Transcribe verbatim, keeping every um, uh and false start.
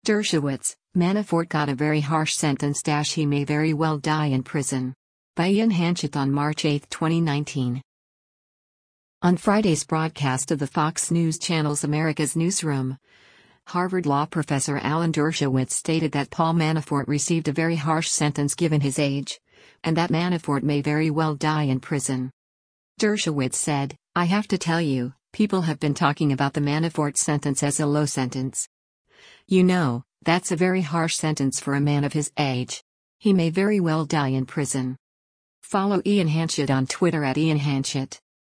Dershowitz, Manafort got a very harsh sentence. He may very well die in prison. By Ian Hanchett on March eighth, twenty nineteen. On Friday's broadcast of the Fox News Channel's America's Newsroom, Harvard law professor Alan Dershowitz stated that Paul Manafort received a very harsh sentence given his age, and that Manafort may very well die in prison. Dershowitz said, "I have to tell you, people have been talking about the Manafort sentence as a low sentence. You know, that's a very harsh sentence for a man of his age. He may very well die in prison." Follow Ian Hanchett on Twitter at Ian Hanchett.